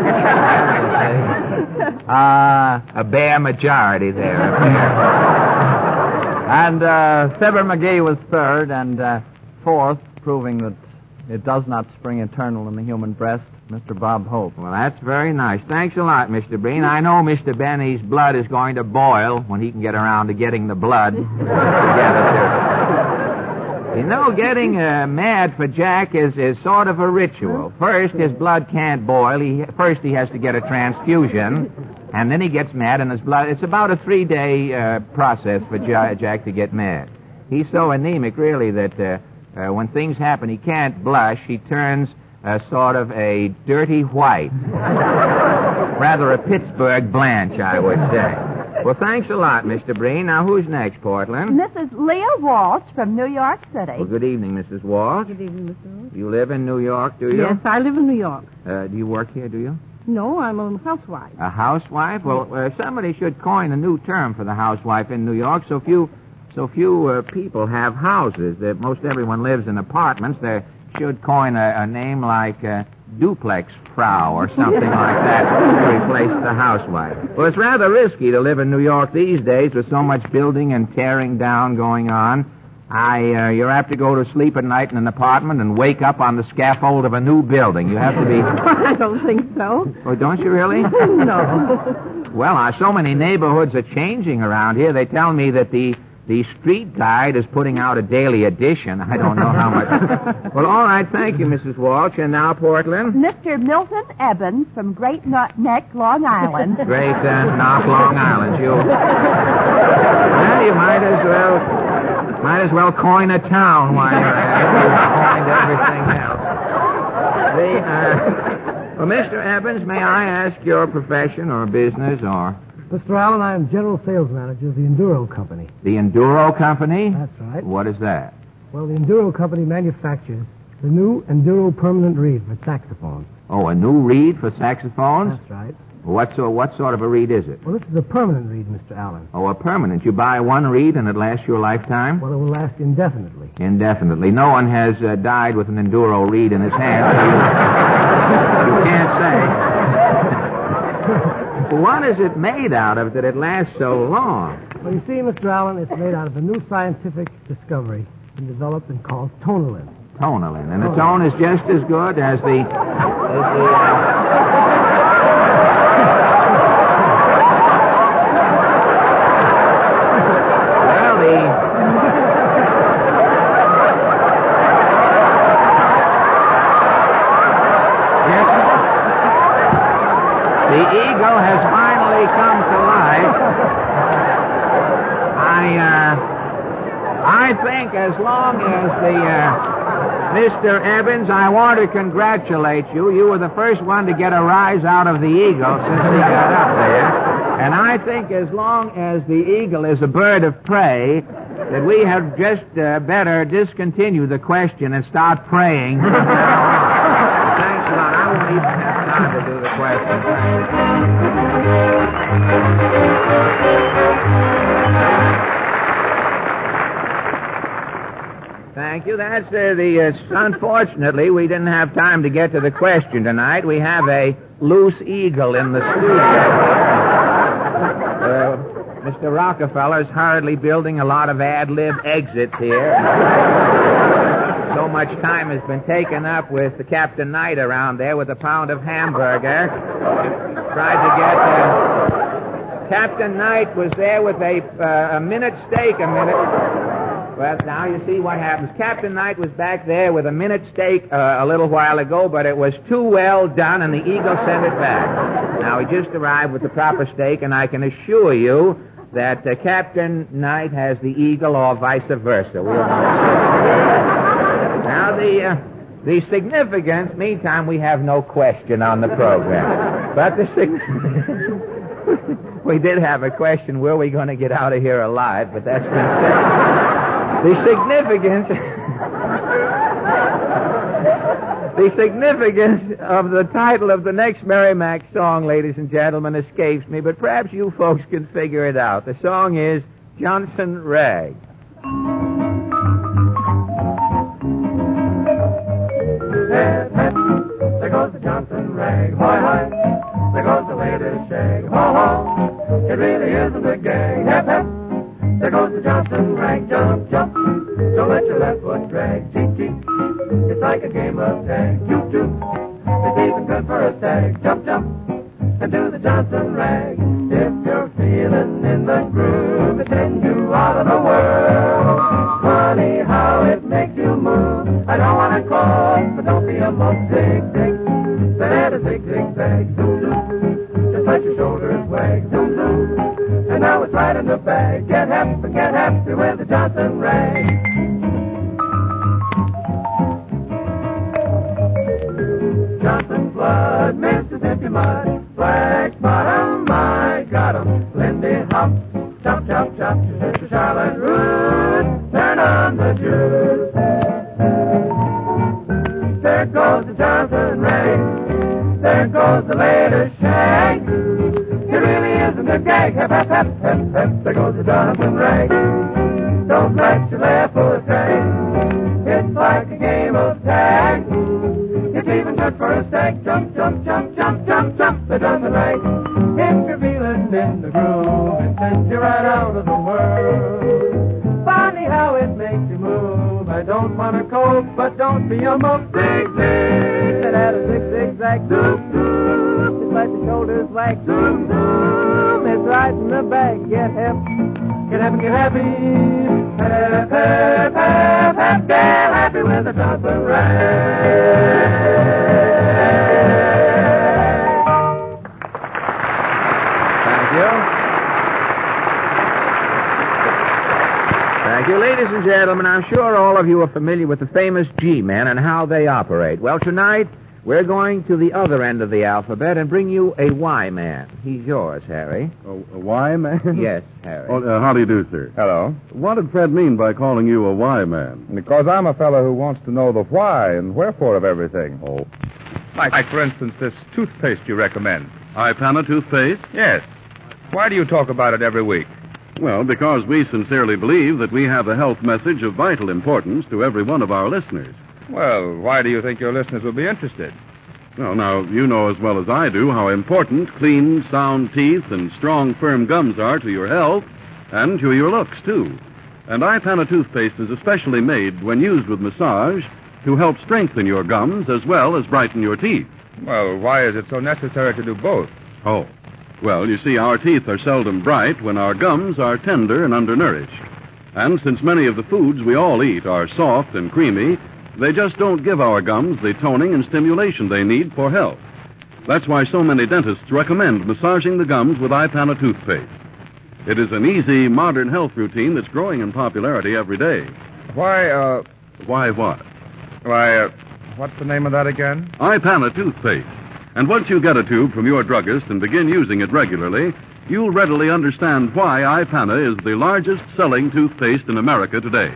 A bare majority there. And Fibber McGee was third, and fourth, proving that it does not spring eternal in the human breast, Mr. Bob Hope. Well, that's very nice. Thanks a lot, Mr. Breen. I know Mr. Benny's blood is going to boil when he can get around to getting the blood together. You know, getting mad for Jack is sort of a ritual. First, his blood can't boil. First, he has to get a transfusion, and then he gets mad, and his blood... It's about a 3-day process for Jack to get mad. He's so anemic, really, that when things happen, he can't blush. He turns sort of a dirty white. Rather a Pittsburgh Blanche, I would say. Well, thanks a lot, Mr. Breen. Now, who's next, Portland? Mrs. Leah Walsh from New York City. Well, good evening, Mrs. Walsh. Good evening, Mr. Walsh. You live in New York, do you? Yes, I live in New York. Do you work here, do you? No, I'm a housewife. A housewife? Well, somebody should coin a new term for the housewife in New York. So so few people have houses. Most everyone lives in apartments. They should coin a name like Duplex Frau or something like that to replace the housewife. Well, it's rather risky to live in New York these days with so much building and tearing down going on. You're apt to go to sleep at night in an apartment and wake up on the scaffold of a new building. You have to be... I don't think so. Oh, don't you really? No. Well, so many neighborhoods are changing around here. They tell me that the street guide is putting out a daily edition. I don't know how much. Well, all right, thank you, Mrs. Walsh. And now, Portland? Mr. Milton Evans from Great Neck, Long Island. Great Knock, Long Island. Well, you might as well coin a town while you're at it. You've coined everything else. Well, Mr. Evans, may I ask your profession or business or... Mr. Allen, I am General Sales Manager of the Enduro Company. The Enduro Company? That's right. What is that? Well, the Enduro Company manufactures the new Enduro permanent reed for saxophones. Oh, a new reed for saxophones? That's right. What sort of a reed is it? Well, this is a permanent reed, Mr. Allen. Oh, a permanent. You buy one reed and it lasts you a lifetime? Well, it will last indefinitely. Indefinitely. No one has died with an Enduro reed in his hand, so you can't say. What is it made out of that it lasts so long? Well, you see, Mr. Allen, it's made out of a new scientific discovery and developed and called tonalin. Tonalin. And the tone is just as good as the The eagle has finally come to life. I think as long as Mr. Evans, I want to congratulate you. You were the first one to get a rise out of the eagle since he got up there. And I think as long as the eagle is a bird of prey, that we have just better discontinue the question and start praying. Thanks a lot. I won't even have time to do the question. Thank you. That's unfortunately, we didn't have time to get to the question tonight. We have a loose eagle in the studio. Mr. Rockefeller's hurriedly building a lot of ad-lib exits here. So much time has been taken up with the Captain Knight around there with a pound of hamburger. Tried to get... Captain Knight was there with a minute steak a minute... Well, now you see what happens. Captain Knight was back there with a minute steak a little while ago, but it was too well done, and the eagle sent it back. Now, he just arrived with the proper steak, and I can assure you that Captain Knight has the eagle or vice versa. Now, the significance, meantime, we have no question on the program. But we did have a question, were we going to get out of here alive, but that's been said. The significance of the title of the next Merrimack song, ladies and gentlemen, escapes me, but perhaps you folks can figure it out. The song is Johnson Rag. Hep, hep, there goes the Johnson Rag. Hoy, hoy, there goes the latest shag. Ho, ho, it really isn't a gag. Hep, hep, there goes the Johnson Rag. Jump, jump, don't let your left foot drag. Cheep, cheep, it's like a game of tag. Joop, joop, it's even good for a stag. Jump, jump, and do the Johnson Rag. If you're feeling in the groove, it sends you out of the world. Funny how it makes you move. I don't want to call, but don't be a mook. Zig, zig, then a zig, zig, zag. Zoom, zoom, just let your shoulders wag. Zoom, zoom, and now it's right in the bag. Get happy with the Johnson Rag. Johnson blood, Mississippi mud, black bottom, I got 'em. Lindy hop, chop, chop, chop, Mr. Charlotte Root, turn on the juice. There goes the Johnson Rag, there goes the latest shag. It really isn't a gag, hep, hep, hep, hep, hep, there goes the Johnson Rag. don't let your left foot drag. It's like a game of tag. It's even good for a stag. Jump, jump, jump, jump, jump, jump. It doesn't rag. If you're feeling in the groove, it sends you right out of the world. Funny how it makes you move. I don't want to cope, but don't be a muff. Zig, zig. That had a zig, zig, zag. Zoom, zoom. Just like the shoulders wag. Zoom, zoom. It's right in the bag. Get hip. Get happy, get happy. Hep, hep, hep, hep. Get happy with a Johnson rag. Thank you, ladies and gentlemen. I'm sure all of you are familiar with the famous G-men and how they operate. Well, tonight, we're going to the other end of the alphabet and bring you a Y-man. He's yours, Harry. A Y-man? Yes, Harry. Oh, how do you do, sir? Hello. What did Fred mean by calling you a Y-man? Because I'm a fellow who wants to know the why and wherefore of everything. Oh. Like, for instance, this toothpaste you recommend. Ipana toothpaste? Yes. Why do you talk about it every week? Well, because we sincerely believe that we have a health message of vital importance to every one of our listeners. Well, why do you think your listeners will be interested? Well, now, you know as well as I do how important clean, sound teeth and strong, firm gums are to your health and to your looks, too. And Ipana toothpaste is especially made when used with massage to help strengthen your gums as well as brighten your teeth. Well, why is it so necessary to do both? Oh. Well, you see, our teeth are seldom bright when our gums are tender and undernourished. And since many of the foods we all eat are soft and creamy, they just don't give our gums the toning and stimulation they need for health. That's why so many dentists recommend massaging the gums with Ipana toothpaste. It is an easy, modern health routine that's growing in popularity every day. Why, Why what? What's the name of that again? Ipana toothpaste. And once you get a tube from your druggist and begin using it regularly, you'll readily understand why Ipana is the largest selling toothpaste in America today.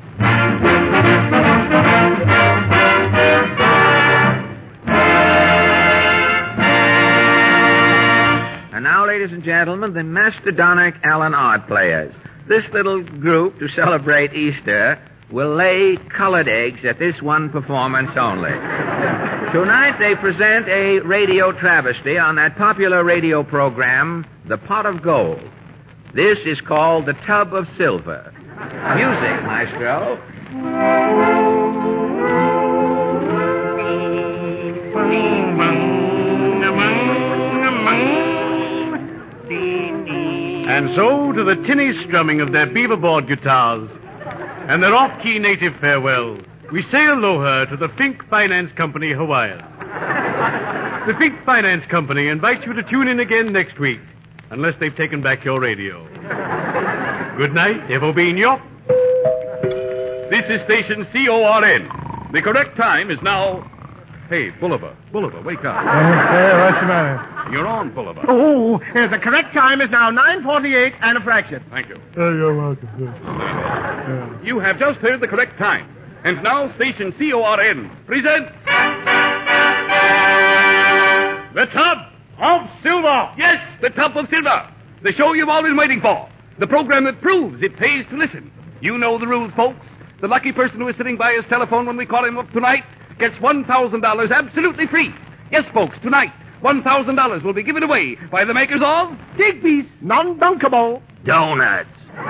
And now, ladies and gentlemen, the Mastodonic Allen Odd Players. This little group, to celebrate Easter, will lay colored eggs at this one performance only. Tonight they present a radio travesty on that popular radio program, The Pot of Gold. This is called The Tub of Silver. Music, maestro. And so to the tinny strumming of their beaverboard guitars and their off-key native farewell, we say aloha to the Fink Finance Company, Hawaiian. The Fink Finance Company invites you to tune in again next week, unless they've taken back your radio. Good night, Evobinho. This is station CORN. The correct time is now... Hey, Bulliver, wake up. What's the matter? You're on, Bulliver. Oh, the correct time is now 9:48 and a fraction. Thank you. You're welcome. You have just heard the correct time. And now station CORN presents... The Tub of Silver. Yes, The Tub of Silver. The show you've all been waiting for. The program that proves it pays to listen. You know the rules, folks. The lucky person who is sitting by his telephone when we call him up tonight gets $1,000 absolutely free. Yes, folks, tonight, $1,000 will be given away by the makers of Digby's Non-Dunkable Donuts.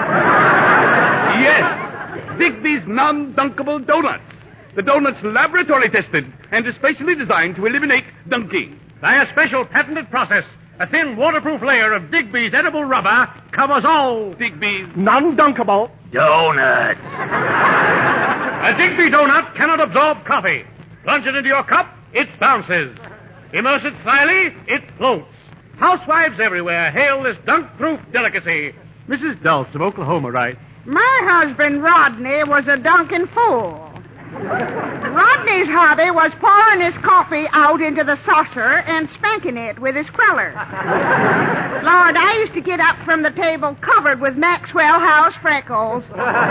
Yes, Digby's Non-Dunkable Donuts. The donuts laboratory tested and especially designed to eliminate dunking. By a special patented process, a thin waterproof layer of Digby's edible rubber covers all Digby's Non-Dunkable Donuts. A Digby donut cannot absorb coffee. Plunge it into your cup, it bounces. Immerse it slyly, it floats. Housewives everywhere hail this dunk-proof delicacy. Mrs. Dulce of Oklahoma writes, My husband, Rodney, was a dunking fool. Rodney's hobby was pouring his coffee out into the saucer and spanking it with his cruller. Lord, I used to get up from the table covered with Maxwell House freckles.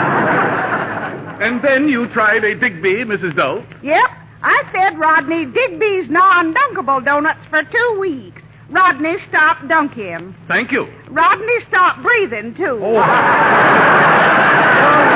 And then you tried a Digby, Mrs. Dulce? Yep. I fed Rodney Digby's non-dunkable donuts for 2 weeks. Rodney stopped dunking. Thank you. Rodney stopped breathing, too. Oh.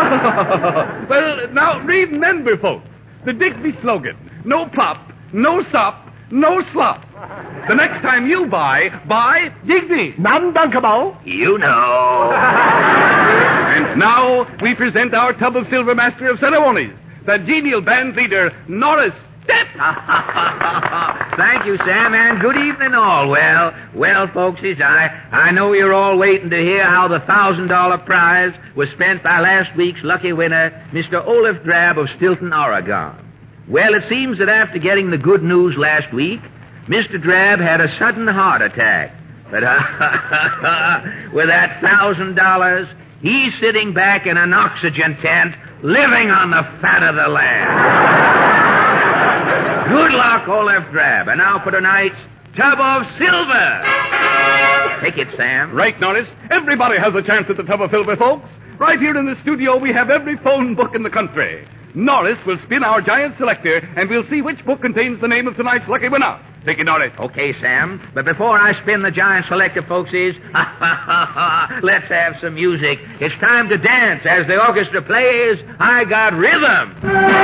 Well, now, remember, folks, the Digby slogan, no pop, no sop, no slop. The next time you buy Digby. Non-dunkable. You know. And now we present our Tub of Silver Master of Ceremonies, the genial band leader, Norris Step. Thank you, Sam, and good evening all. Well, folksies, I know you're all waiting to hear how the $1,000 prize was spent by last week's lucky winner, Mr. Olaf Drab of Stilton, Oregon. Well, it seems that after getting the good news last week, Mr. Drab had a sudden heart attack. But with that $1,000, he's sitting back in an oxygen tent, living on the fat of the land. Good luck, Olaf Drab. And now for tonight's Tub of Silver. Take it, Sam. Right, Norris. Everybody has a chance at the Tub of Silver, folks. Right here in the studio, we have every phone book in the country. Norris will spin our giant selector, and we'll see which book contains the name of tonight's lucky winner. Take it, Norris. Okay, Sam. But before I spin the giant selector, folksies, let's have some music. It's time to dance as the orchestra plays I Got Rhythm.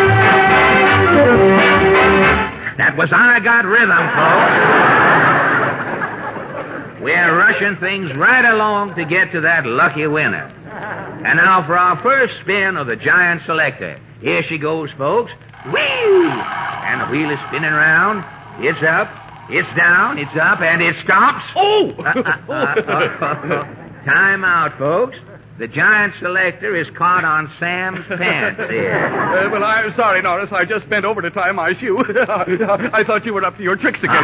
That was I Got Rhythm, folks. We're rushing things right along to get to that lucky winner. And now for our first spin of the giant selector. Here she goes, folks. Whee! And the wheel is spinning around. It's up, it's down, it's up, and it stops. Oh! Time out, folks. The giant selector is caught on Sam's pants here. Well, I'm sorry, Norris. I just bent over to tie my shoe. I thought you were up to your tricks again.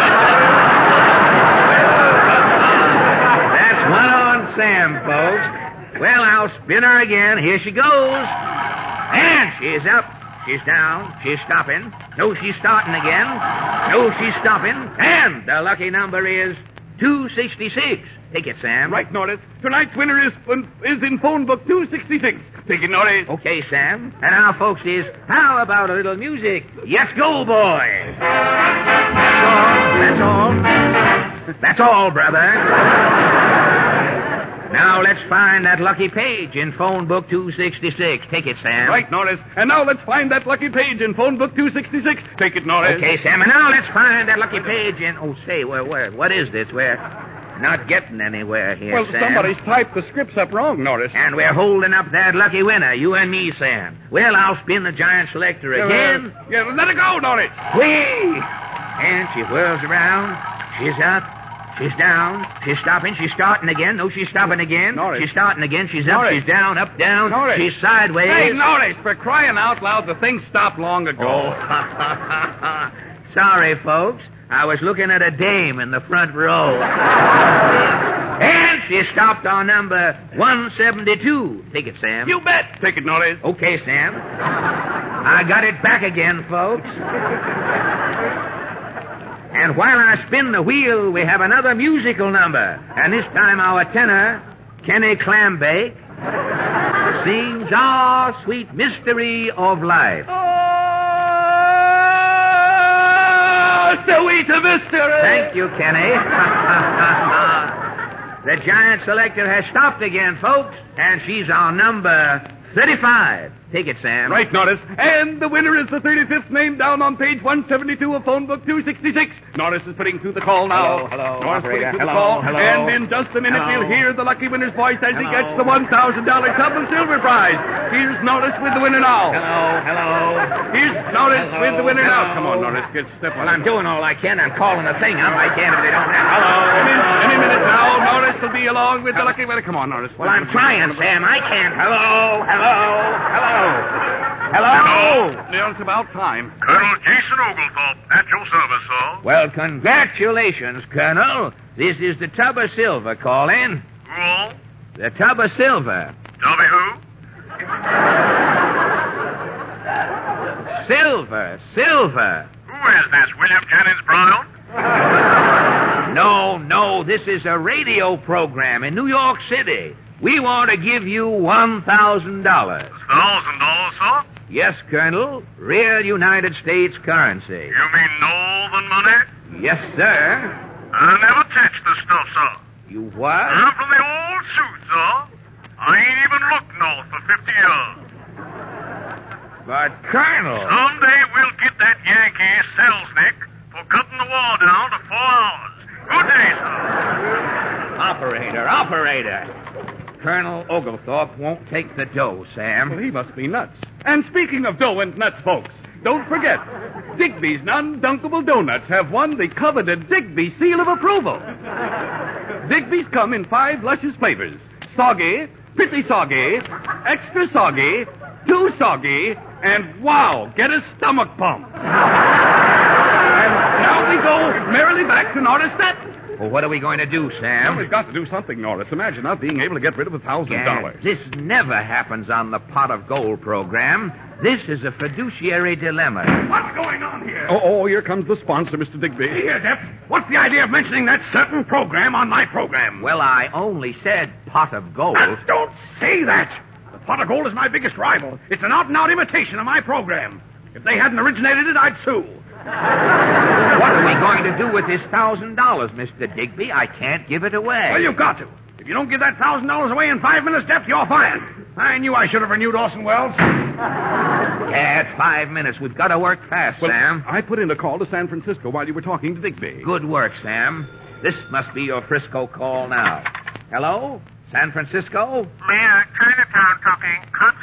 That's one on Sam, folks. Well, I'll spin her again. Here she goes. And she's up. She's down. She's stopping. No, she's starting again. No, she's stopping. And the lucky number is 266. Take it, Sam. Right, Norris. Tonight's winner is in phone book 266. Take it, Norris. Okay, Sam. And now, folks, how about a little music? Yes, go, boy. That's all. That's all, brother. Now let's find that lucky page in phone book 266. Take it, Sam. Right, Norris. And now let's find that lucky page in phone book 266. Take it, Norris. Okay, Sam. And now let's find that lucky page in... Oh, say, what is this? We're not getting anywhere here, well, Sam. Somebody's typed the scripts up wrong, Norris. And we're holding up that lucky winner, you and me, Sam. Well, I'll spin the giant selector again. Let her go, Norris. Whee! And she whirls around. She's up. She's down. She's stopping. She's starting again. No, she's stopping again. Norris. She's starting again. She's up. Norris. She's down. Up, down. Norris. She's sideways. Hey, Norris, for crying out loud, the thing stopped long ago. Oh. Sorry, folks. I was looking at a dame in the front row. And she stopped on number 172. Take it, Sam. You bet. Take it, Norris. Okay, Sam. I got it back again, folks. And while I spin the wheel, we have another musical number. And this time our tenor, Kenny Clambake, sings Our Sweet Mystery of Life. Sweet mystery! Thank you, Kenny. The giant selector has stopped again, folks, and she's on number 35. Take it, Sam. Right, Norris. And the winner is the 35th name down on page 172 of phone book 266. Norris is putting through the call now. Hello, Norris operator. putting through the call. Hello. And in just a minute, we'll hear the lucky winner's voice as he gets the $1,000 Tub of Silver prize. Here's Norris with the winner now. Hello. Here's Norris with the winner now. Come on, Norris, get step on. Well, I'm doing all I can. I'm calling the thing up. I can't if they don't have... Any minute now, Norris will be along with the lucky winner. Come on, Norris. Well, I'm trying, Sam. I can't. Hello. Well, it's about time. Colonel Jason Oglethorpe, at your service, sir. Well, congratulations, Colonel. This is the Tub of Silver calling. Who? The Tub of Silver. Tell me who? Silver. Who is this, William Jennings Brown? No, this is a radio program in New York City. We want to give you $1,000. $1,000, sir? Yes, Colonel. Real United States currency. You mean Northern money? Yes, sir. I never touched the stuff, sir. You what? I'm from the old suit, sir. I I ain't even looked north for 50 years. But, Colonel... Someday we'll get that Yankee Selznick for cutting the war down to 4 hours. Good day, sir. Operator. Colonel Oglethorpe won't take the dough, Sam. Well, he must be nuts. And speaking of dough and nuts, folks, don't forget, Digby's non-dunkable donuts have won the coveted Digby seal of approval. Digby's come in 5 luscious flavors. Soggy, pretty soggy, extra soggy, too soggy, and wow, get a stomach pump. And now we go merrily back to Norris Stetton. Well, what are we going to do, Sam? Well, we've got to do something, Norris. Imagine not being able to get rid of $1,000. Gad, this never happens on the Pot of Gold program. This is a fiduciary dilemma. What's going on here? Oh, here comes the sponsor, Mr. Digby. Here, Depp. What's the idea of mentioning that certain program on my program? Well, I only said Pot of Gold. Don't say that. The Pot of Gold is my biggest rival. It's an out-and-out imitation of my program. If they hadn't originated it, I'd sue. What are we going to do with this $1,000, Mr. Digby? I can't give it away. Well, you've got to. If you don't give that $1,000 away in 5 minutes, Depp, you're fired. I knew I should have renewed Orson Welles. Yeah, it's 5 minutes. We've got to work fast, Well, Sam. I put in a call to San Francisco while you were talking to Digby. Good work, Sam. This must be your Frisco call now. Hello? San Francisco? Mayor, Chinatown talking.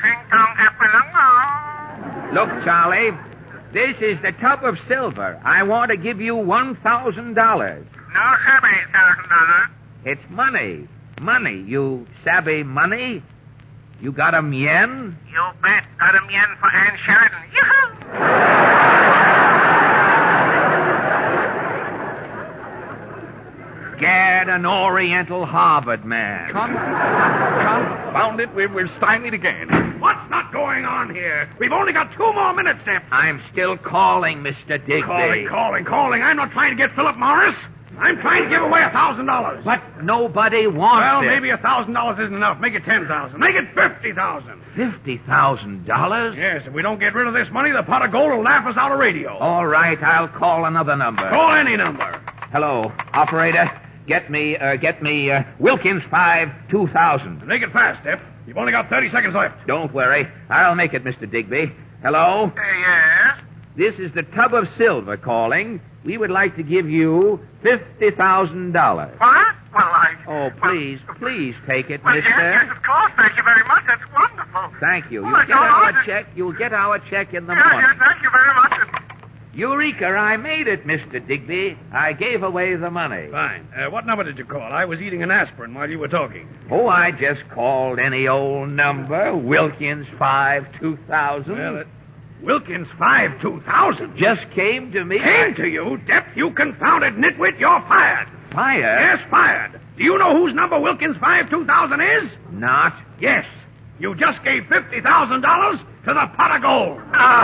Look, Charlie, this is the Tub of Silver. I want to give you $1,000. No, sabby, $1,000. It's money. Money. You savvy money? You got 'em yen? You bet. Got 'em yen for Ann Sheridan. Yoo-hoo! Gad, an Oriental Harvard man. Confound it, we're stymied again. What's not going on here? We've only got 2 more minutes, Depp. I'm still calling, Mr. Digby. Calling. I'm not trying to get Philip Morris. I'm trying to give away $1,000. But nobody wants Well, it. maybe $1,000 isn't enough. Make it $10,000. Make it $50,000. $50,000? Yes, if we don't get rid of this money, the Pot of Gold will laugh us out of radio. All right, I'll call another number. Call any number. Hello, operator. Get me Wilkins 5-2000. Make it fast, Depp. You've only got 30 seconds left. Don't worry. I'll make it, Mr. Digby. Hello? Yes? This is the Tub of Silver calling. We would like to give you $50,000. What? Well, Oh, please take it, well, mister. Yes, of course. Thank you very much. That's wonderful. Thank you. Well, You'll I get don't our know. check. You'll get our check in the Yes, morning. thank you very much. Eureka, I made it, Mr. Digby. I gave away the money. Fine. What number did you call? I was eating an aspirin while you were talking. Oh, I just called any old number. Wilkins 5-2000. Well, Wilkins 5-2000? Just came to me. Came to you? Depp, you confounded nitwit, you're fired. Fired? Yes, fired. Do you know whose number Wilkins 5-2000 is? Not? Yes. You just gave $50,000 to the Pot of Gold.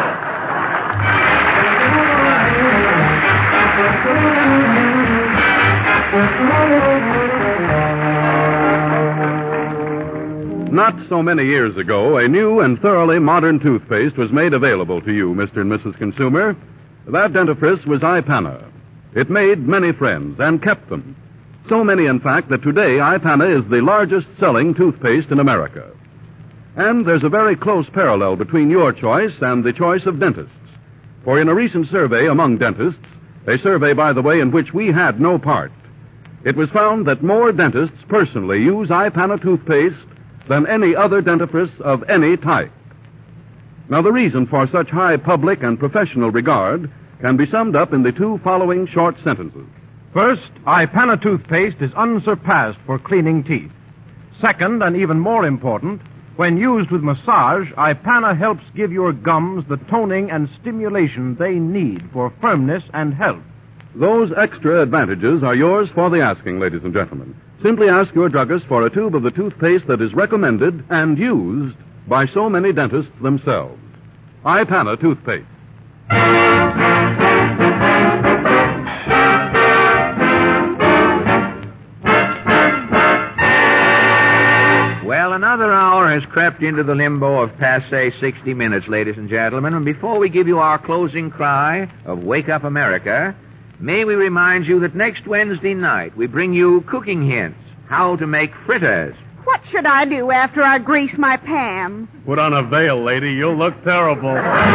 Not so many years ago, a new and thoroughly modern toothpaste was made available to you, Mr. and Mrs. Consumer. That dentifrice was Ipana. It made many friends and kept them. So many, in fact, that today Ipana is the largest selling toothpaste in America. And there's a very close parallel between your choice and the choice of dentists. For in a recent survey among dentists, a survey, by the way, in which we had no part, it was found that more dentists personally use Ipana toothpaste than any other dentifrice of any type. Now, the reason for such high public and professional regard can be summed up in the 2 following short sentences. First, Ipana toothpaste is unsurpassed for cleaning teeth. Second, and even more important, when used with massage, Ipana helps give your gums the toning and stimulation they need for firmness and health. Those extra advantages are yours for the asking, ladies and gentlemen. Simply ask your druggist for a tube of the toothpaste that is recommended and used by so many dentists themselves. Ipana toothpaste. Well, another hour has crept into the limbo of passé 60 minutes, ladies and gentlemen. And before we give you our closing cry of Wake Up America, may we remind you that next Wednesday night we bring you cooking hints, how to make fritters. What What should I do after I grease my pan? Put on a veil, lady. You'll look terrible.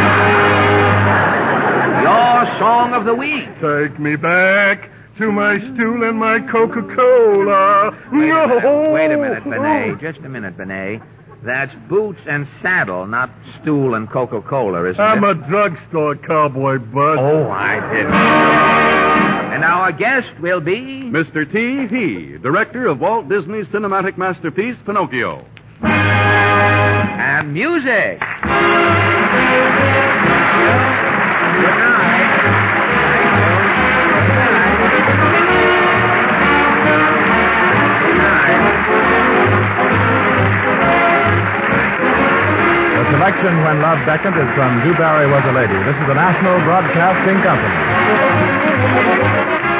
Your song of the week. Take me back to my stool and my Coca-Cola. Wait a minute, Benet. Just a minute, Benet. That's boots and saddle, not stool and Coca-Cola, isn't I'm it? a drugstore cowboy, bud. Oh, I didn't. And our guest will be... Mr. T. He, director of Walt Disney's cinematic masterpiece, Pinocchio. And music. Good night. The selection When Love Beckoned is from Dewberry Was a Lady. This is the National Broadcasting Company.